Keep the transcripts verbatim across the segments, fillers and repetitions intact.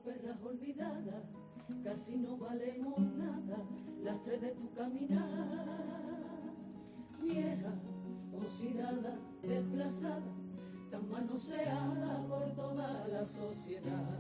perras olvidadas, casi no valemos nada, lastre de tu caminar. Vieja, oxidada, desplazada, tan manoseada por toda la sociedad.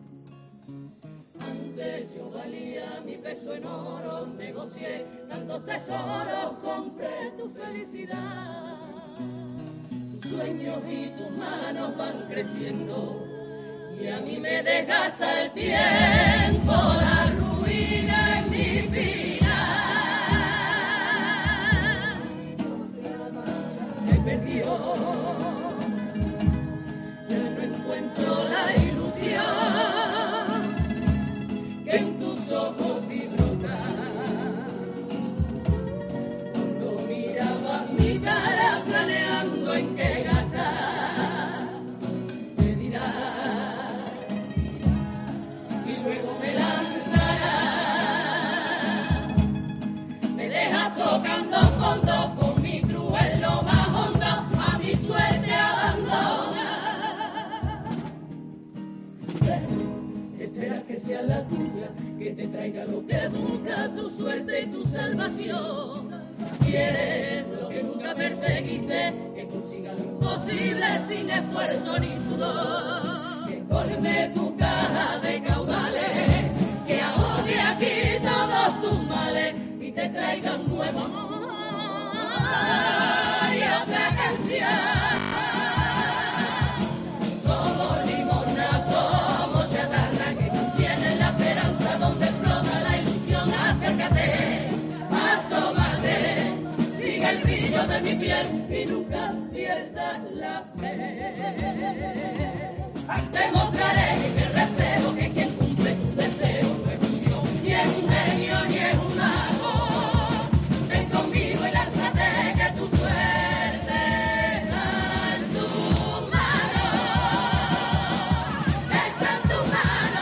Antes yo valía mi peso en oro, negocié tantos tesoros, compré tu felicidad. Tus sueños y tus manos van creciendo y a mí me desgasta el tiempo, la ruina en mi vida. Se perdió, ya no encuentro la ilusión que en tus ojos vi brotar. Cuando mirabas mi cara planeando en qué gastar, me dirás y luego me lanzarás. Me dejas tocando fondo con mi cruz en lo más hondo, a mi suerte abandona. Espera que sea la tuya, que te traiga lo que busca, tu suerte y tu salvación. Quieres lo que nunca perseguiste, que consiga lo imposible sin esfuerzo ni sudor. Que colme tu caja de caudales, que ahogue aquí todos tus males y te traiga un nuevo amor y otra canción. Somos limosna, somos chatarra que contiene la esperanza donde flota la ilusión. Acércate, asómate, sigue el brillo de mi piel y nunca pierdas la fe. Te mostraré en el reflejo que quien cumple tus deseos no es un dios, ni es un genio, ni es un mago. Ven conmigo y lánzate que tu suerte está en tu mano. Está en tu mano.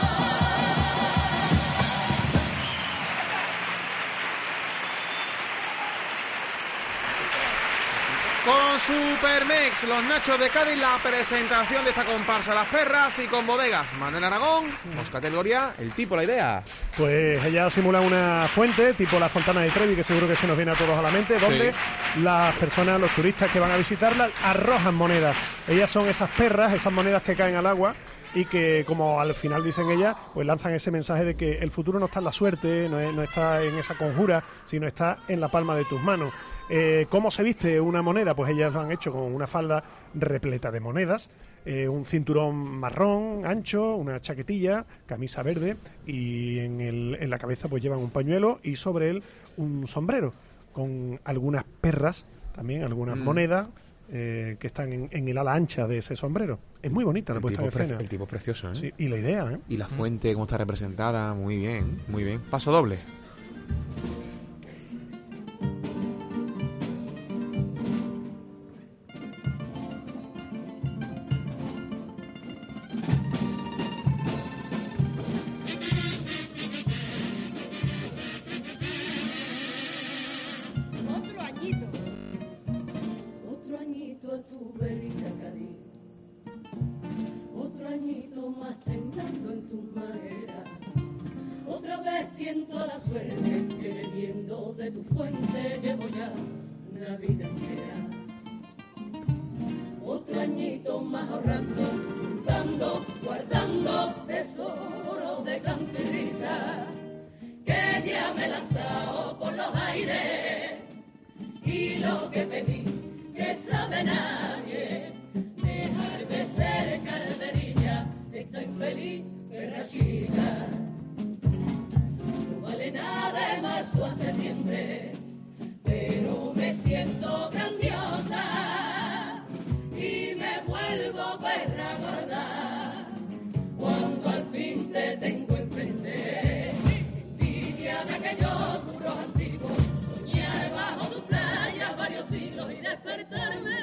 Con Supermex, los Nachos de Cádiz, la presentación de esta comparsa Las Perras, y con Bodegas Manuel Aragón, dos categoría, el tipo, la idea. Pues ella simula una fuente, tipo la Fontana de Trevi, que seguro que se nos viene a todos a la mente, donde sí, las personas, los turistas que van a visitarla, arrojan monedas. Ellas son esas perras, esas monedas que caen al agua y que, como al final dicen ellas, pues lanzan ese mensaje de que el futuro no está en la suerte, no, es, no está en esa conjura, sino está en la palma de tus manos. Eh, ¿Cómo se viste una moneda? Pues ellas lo han hecho con una falda repleta de monedas, eh, un cinturón marrón ancho, una chaquetilla, camisa verde y en, el, en la cabeza pues llevan un pañuelo y sobre él un sombrero con algunas perras, también algunas mm. monedas eh, que están en, en el ala ancha de ese sombrero. Es muy bonita la puesta en escena. El tipo es precioso, ¿eh? Sí, y la idea, ¿eh? Y la fuente, cómo está representada, muy bien, muy bien. Paso doble. Siento la suerte que bebiendo de tu fuente llevo ya una vida entera. Otro añito más ahorrando, juntando, guardando tesoros de canto y risa, que ya me he lanzado por los aires. Y lo que pedí, que sabe nadie, dejar de ser calderilla, esta infeliz perra chica. Vale nada de marzo a septiembre, pero me siento grandiosa y me vuelvo perra gorda cuando al fin te tengo enfrente. Envidia de aquellos duros antiguos, soñar bajo tu playa varios siglos y despertarme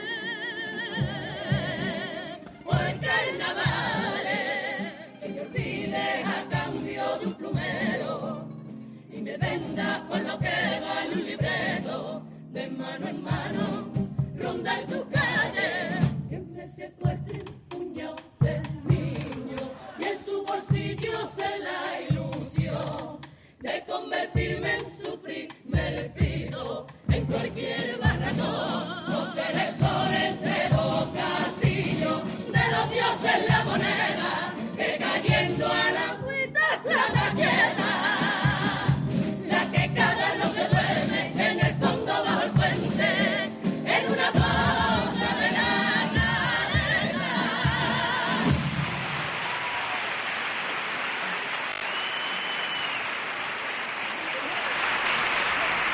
por carnavales, que me olvides a cambio de un plumero y me vendas por lo que vale un libreto, de mano en mano, rondar tu calle, que me secuestren un puñado de niño y en su bolsillo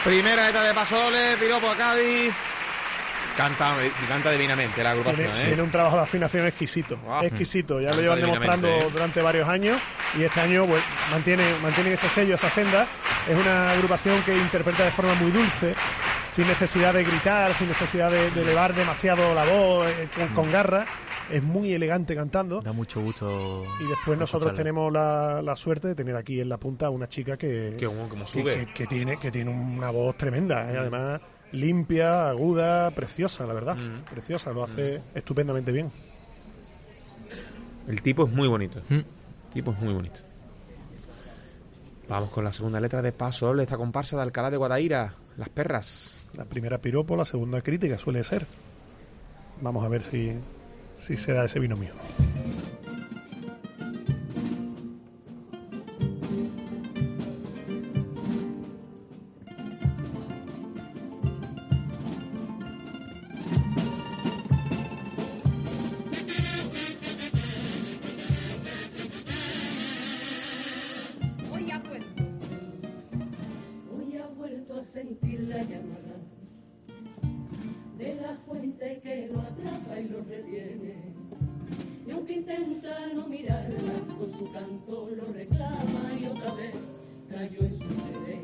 Primera letra de paso doble, piropo a Cádiz. Canta, canta divinamente la agrupación. Tiene, ¿eh? tiene un trabajo de afinación exquisito, Wow. exquisito. Ya Canta lo llevan demostrando divinamente, ¿eh? durante varios años y este año pues, mantiene, mantienen ese sello, esa senda. Es una agrupación que interpreta de forma muy dulce, sin necesidad de gritar, sin necesidad de, de elevar demasiado la voz, eh, con, con garra. Es muy elegante cantando. Da mucho gusto. Y después nosotros escucharla. tenemos la, la suerte de tener aquí en la punta a una chica que, Que como que, sube. que- que tiene, que tiene una voz tremenda, ¿eh? Además limpia, aguda, preciosa, la verdad. Mm. Preciosa, lo hace estupendamente bien. El tipo es muy bonito. Mm. El tipo es muy bonito. Vamos con la segunda letra de paso doble de esta comparsa de Alcalá de Guadaira, Las Perras. La primera piropo, la segunda crítica suele ser. Vamos a ver si, si se da ese binomio. Hoy ha vuelto, hoy ha vuelto a sentir la llamada de la fuente que lo atrapa y lo retiene. Y aunque intenta no mirarla, con su canto lo reclama y otra vez cayó en su querer.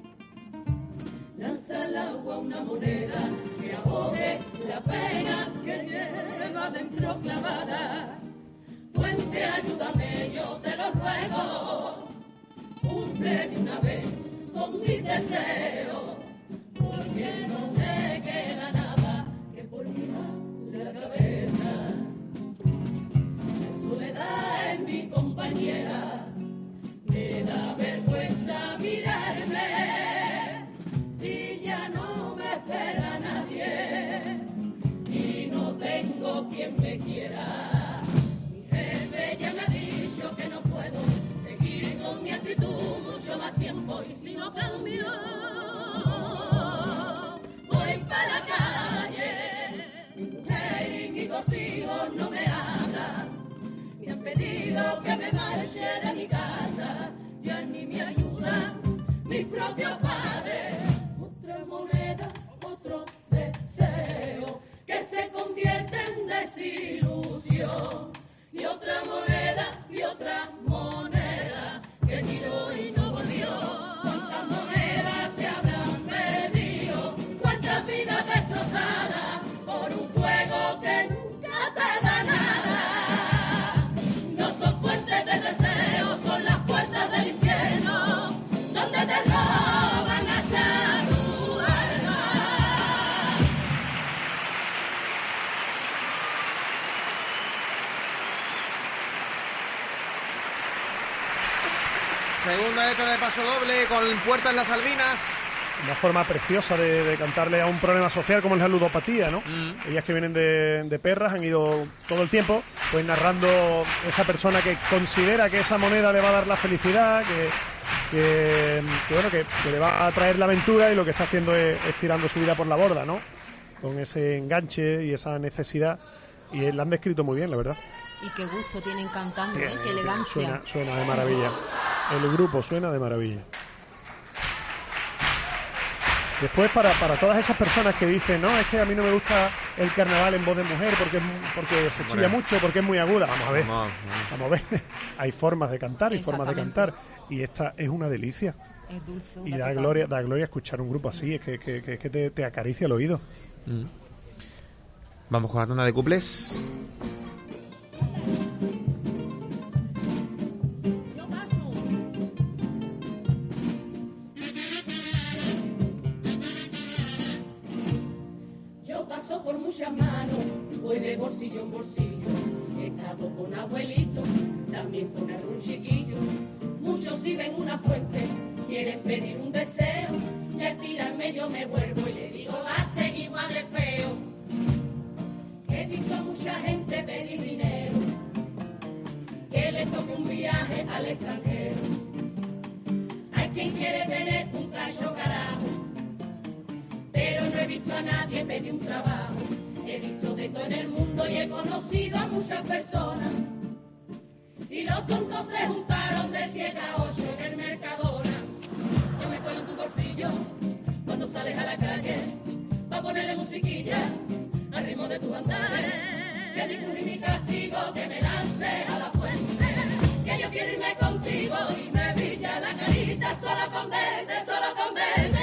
Lanza al agua una moneda que ahogue la pena que lleva dentro clavada. Fuente, ayúdame, yo te lo ruego. Cumple de una vez con mi deseo, porque no me queda nada que por mirar la cabeza. La soledad es mi compañera, me da vergüenza mirarme, si ya no me espera nadie y no tengo quien me quiera. Mi jefe ya me ha dicho que no puedo seguir con mi actitud mucho más tiempo, y si no cambio voy para la calle. Mi mujer y mis dos hijos no me hablan, me han pedido que me marche de mi casa, ya ni me ayuda mi propio padre. Otra moneda, otro deseo que se convierte en desilusión, y otra moneda y otra moneda que tiró y no volvió. ¿Cuántas monedas se habrán perdido? ¿Cuántas vidas destrozadas por un juego que nunca te da nada? No son fuentes de deseo, son las puertas del infierno, donde te roban hasta tu alma. Segunda letra de paso doble con Puerta en las Albinas. Una forma preciosa de, de cantarle a un problema social como es la ludopatía, ¿no? Mm. Ellas que vienen de, de Perras han ido todo el tiempo pues narrando esa persona que considera que esa moneda le va a dar la felicidad, que, que, que, bueno, que, que le va a traer la aventura, y lo que está haciendo es, es tirando su vida por la borda, ¿no? Con ese enganche y esa necesidad, y la han descrito muy bien, la verdad. Y qué gusto tienen cantando, ¿eh? Qué elegancia. Suena, suena de maravilla. El grupo suena de maravilla. Después, para, para todas esas personas que dicen, no, es que a mí no me gusta el carnaval en voz de mujer porque, es mu- porque se chilla Hombre. mucho, porque es muy aguda. Vamos a ver, Vamos, vamos a ver. Hay formas de cantar, hay formas de Exactamente. cantar. Y esta es una delicia. Es dulce. Y una da total. gloria, da gloria escuchar un grupo así, es que, que, que, que te, te acaricia el oído. Mm. Vamos con la tanda de cuplés. Yo paso. Yo paso por muchas manos, voy de bolsillo en bolsillo. He estado con abuelito, también con algún chiquillo. Muchos si ven una fuente, quieren pedir un deseo. Y al tirarme yo me vuelvo y le digo, va a seguir igual de feo. He visto a mucha gente pedir dinero, que le toque un viaje al extranjero. Hay quien quiere tener un cacho carajo, pero no he visto a nadie pedir un trabajo. He visto de todo en el mundo y he conocido a muchas personas, y los tontos se juntaron de siete a ocho en el Mercadona. Yo me cuelo en tu bolsillo, cuando sales a la calle, pa' ponerle musiquilla al ritmo de tu andar. Que mi cruz y mi castigo, que me lance a la fuente, que yo quiero irme contigo y me brilla la carita solo con verte, solo con verte.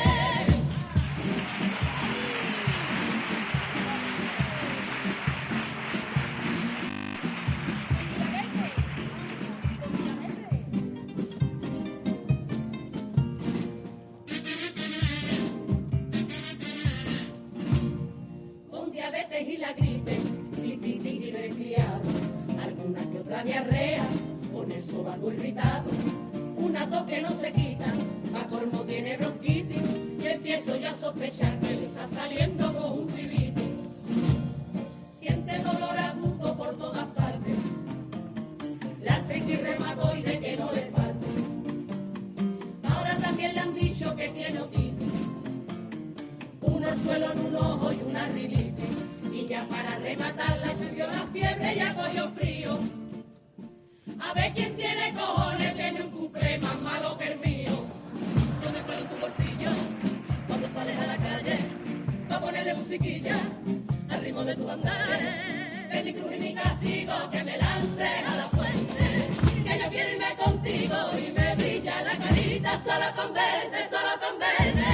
Y la gripe, cistitis y resfriado, alguna que otra diarrea, con el sobaco irritado, una tos que no se quita, a colmo tiene bronquitis, y empiezo ya a sospechar que le está saliendo conjuntivitis. Siente dolor agudo por todas partes, la artritis reumatoide que no le falte. Ahora también le han dicho que tiene otitis, un orzuelo en un ojo y una rinitis. Y ya para rematarla subió la fiebre y ya cogió frío. A ver quién tiene cojones, tiene un cuplé más malo que el mío. Yo me cuelo en tu bolsillo cuando sales a la calle, pa' ponerle musiquilla al ritmo de tu andar. Es mi cruz y mi castigo, que me lance a la fuente, que yo quiero irme contigo y me brilla la carita solo con verte, solo con verte.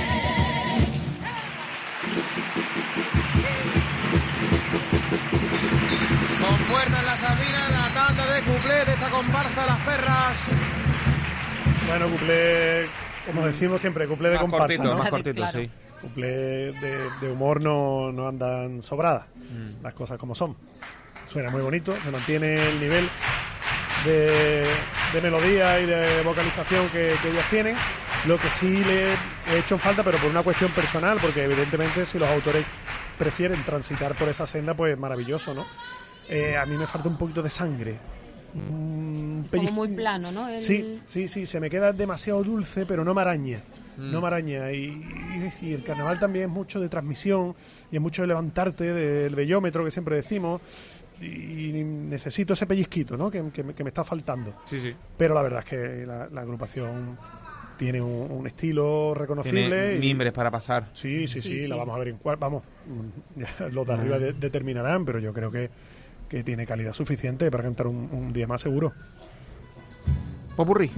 Con fuerza en la Sabina, la tanda de cuplé de esta comparsa Las Perras. Bueno, cuplé, como decimos siempre, cuplé de más comparsa, cortito, ¿no? más cortito, Claro. sí. Cuplé de, de humor no, no andan sobradas, mm. las cosas como son. Suena muy bonito, se mantiene el nivel de, de melodía y de vocalización que, que ellas tienen. Lo que sí le he hecho en falta, pero por una cuestión personal, porque evidentemente si los autores prefieren transitar por esa senda, pues maravilloso, ¿no? Eh, a mí me falta un poquito de sangre. Un Como muy plano, ¿no? El... Sí, sí, sí, se me queda demasiado dulce, pero no me araña. Mm. No me araña. Y, y, y el carnaval también es mucho de transmisión y es mucho de levantarte del bellómetro que siempre decimos. Y, y necesito ese pellizquito, ¿no? Que, que, que me está faltando. Sí, sí. Pero la verdad es que la, la agrupación tiene un, un estilo reconocible. Tiene y, mimbres para pasar. Sí, sí, sí, sí, sí. La vamos a ver en cuál. Vamos, ya los de arriba de, determinarán, pero yo creo que, que tiene calidad suficiente para cantar un, un día más seguro. Popurrí.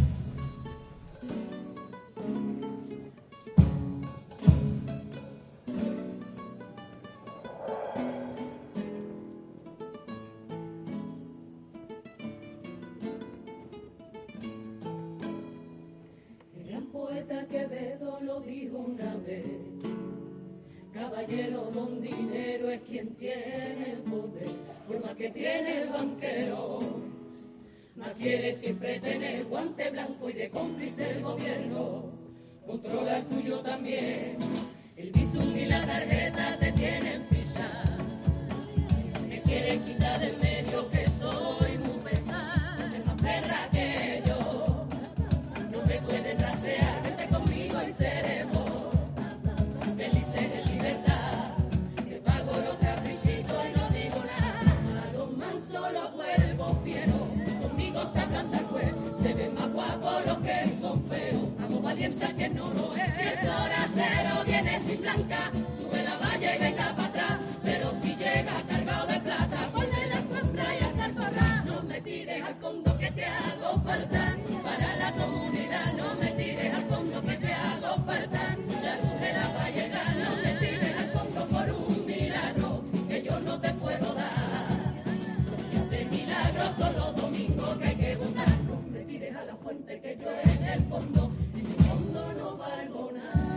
Caballero, don dinero es quien tiene el poder, por más que tiene el banquero, más quiere siempre tener guante blanco y de cómplice el gobierno, controla el tuyo también, el visum y la tarjeta te tienen ficha, me quieren quitar de medio que soy muy pesada, soy más perra que yo, no me pueden rastrear, vente conmigo y seremos felices en libertad, que pago los caprichitos y no digo nada, a los mansos los vuelvo fieros, conmigo se ablanda el juez, se ven más guapos los que son feos, hago valiente a quien no lo es, si el forastero viene sin blanca, sube la valla y venga para atrás, pero si llega cargado de plata, ponle la sombra y hasta el corral, no me tires al fondo que te hago falta, para la comunidad, no me tires al fondo que te hago falta, la luz de la valla no le tires al fondo por un milagro que yo no te puedo dar. Días de milagro son los domingos que hay que votar. No me tires a la fuente que yo en el fondo, en el fondo no valgo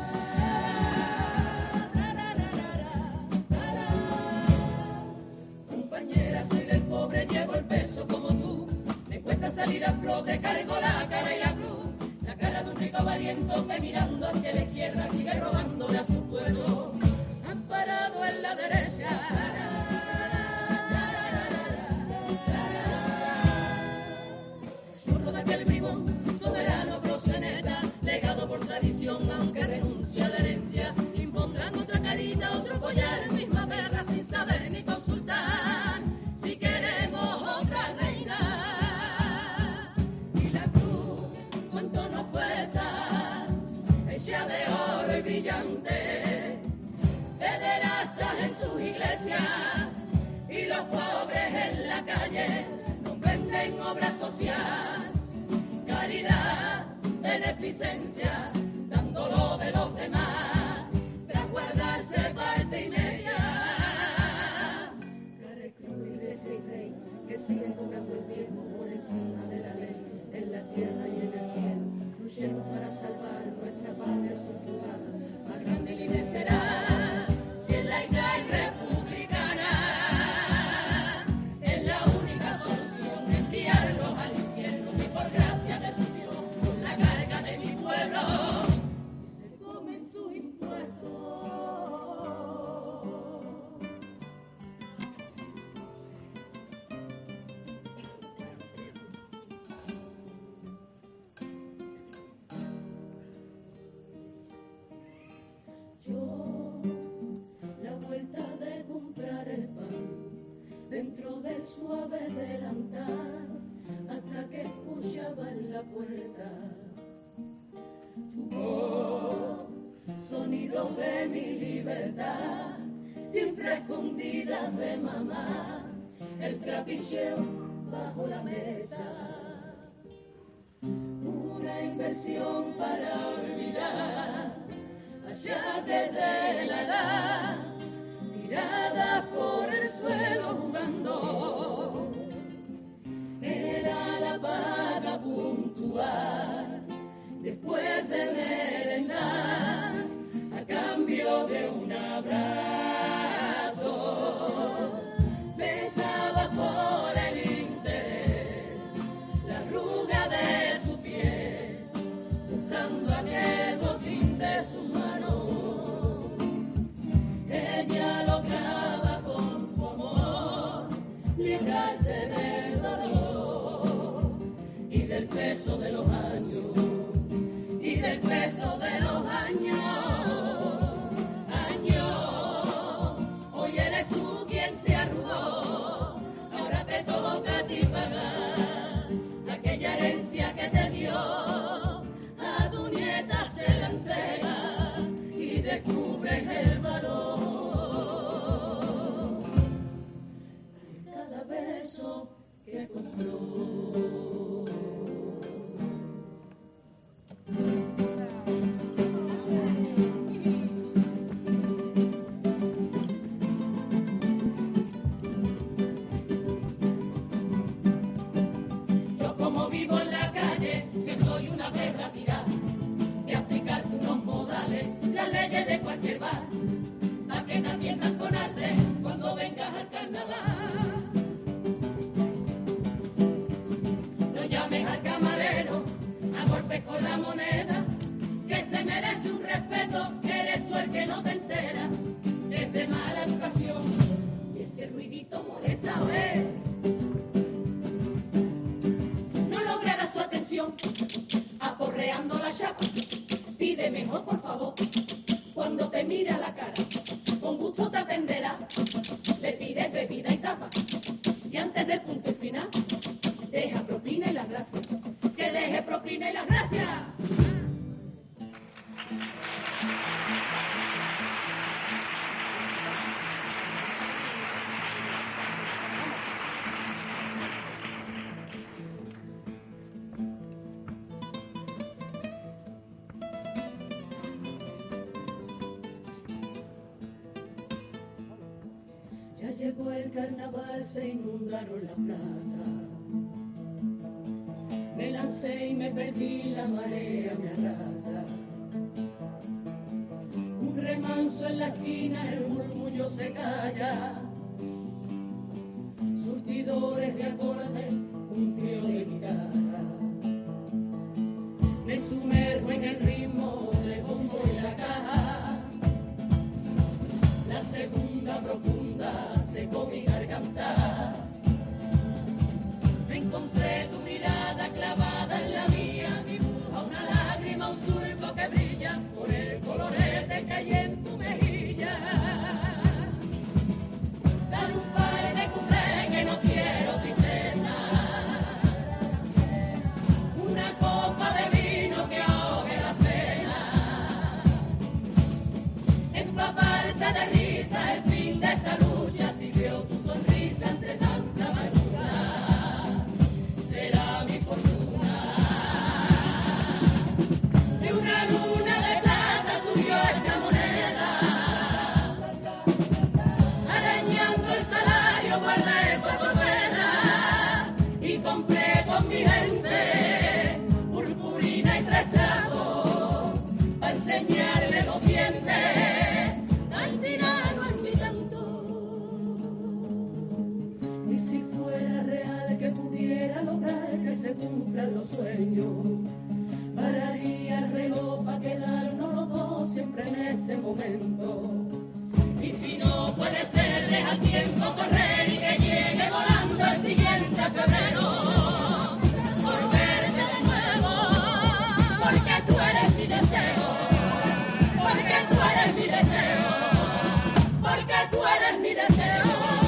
nada. Compañera, soy del pobre, llevo el peso como tú. Me cuesta salir a flote, cargo la cara y la cruz. La cara de un rico avariento que mirando hacia la izquierda sigue robándole a su pueblo, amparado en la derecha. Churro de aquel bribón, soberano proseneta, legado por tradición, aunque renuncia a la herencia, impondrán otra carita, otro collar, misma perra sin saber ni consultar, si queremos otra reina. Y la cruz, ¿cuánto nos cuesta? Hecha de oro y brillante miseria y los pobres en la calle nos venden obra social, caridad, beneficencia, dándolo de los demás, tras guardarse parte y media. Care cruz, iglesia y rey, que siguen cobrando el viejo por encima de la ley, en la tierra y en el cielo, luchemos para salvar nuestra patria subyugada, más grande y libre será, si es laica y republicana, es la única solución, enviarlos al infierno, y por gracia de su Dios, son la carga de mi pueblo, y se comen tus impuestos. Yo, la vuelta de comprar el pan dentro del suave delantal, hasta que escuchaba en la puerta tu voz, sonido de mi libertad, siempre escondida de mamá, el trapicheo bajo la mesa, una inversión para olvidar. Allá desde la edad, tirada por el suelo jugando, era la paga puntual, después de merendar, a cambio de un abrazo, besaba por el interés la arruga de su piel, buscando aquel botín de su mano. Ella lograba con su amor librarse del dolor y del peso de los años, y del peso de los años, años. Hoy eres tú quien se arrugó, ahora te toca a ti pagar aquella herencia que te dio, a tu nieta se la entrega y descubres el valor. Beso que compró. Yo como vivo en la calle, que soy una perra tirada, de aplicarte unos modales, las leyes de cualquier bar, a que te atiendan con arte cuando vengas al carnaval. Llames al camarero a golpes con la moneda, que se merece un respeto, que eres tú el que no te entera, es de mala educación y ese ruidito molesta, ¿ves? No logrará su atención aporreando la chapa, pide mejor por favor, cuando te mire a la cara, con gusto te atenderá, le pides bebida y tapa, y antes del punto y final, deja propina y las gracias, que deje propina y las gracias. Ya llegó el carnaval, se inundaron las plazas. Me lancé y me perdí, la marea me arrastra. Un remanso en la esquina, el murmullo se calla. Surtidores de acordes, un trío de guitarra. Me sumerjo en el ritmo del bombo y la caja. La segunda profunda secó mi garganta. Me encontré tu mirada clavada en la mía, dibuja una lágrima, un surco que brilla por el colorete que hay en tu mejilla. Dale un par de cuplés que no quiero tristeza. yo guardé cuatro perras y compré con mi gente purpurina y tres tragos para enseñarle los dientes al tirano en mi canto. Y si fuera real que pudiera lograr que se cumplan los sueños, pararía el reloj para quedarnos los dos siempre en este momento. Y si no puede ser, deja el tiempo correr y que llegue volando el siguiente febrero, por verte de nuevo, porque tú eres mi deseo, porque tú eres mi deseo, porque tú eres mi deseo.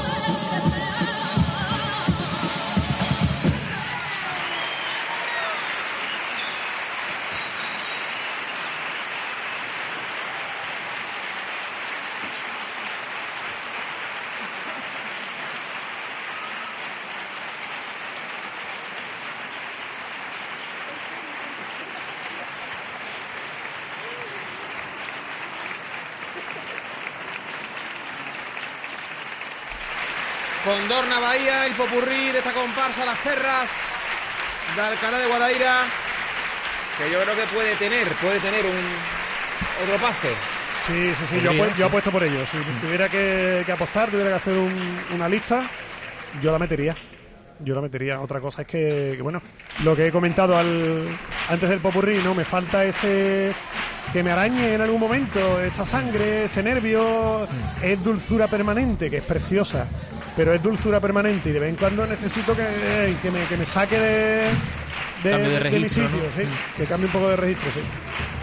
Condorna Bahía, el popurrí de esta comparsa Las Perras de Alcalá de Guadaira, que yo creo que puede tener, puede tener un otro pase. Sí, sí, sí, yo, apu- yo apuesto por ello. Si tuviera que, que apostar, tuviera que hacer un- una lista, yo la metería. Yo la metería. Otra cosa es que, que, bueno, lo que he comentado al, antes del popurrí, ¿no? Me falta ese que me arañe en algún momento, esa sangre, ese nervio. Es dulzura permanente, que es preciosa, pero es dulzura permanente y de vez en cuando necesito que, que, me, que me saque de, de, Cambio de de mi registro, sitio, ¿no? sí, que cambie un poco de registro, sí.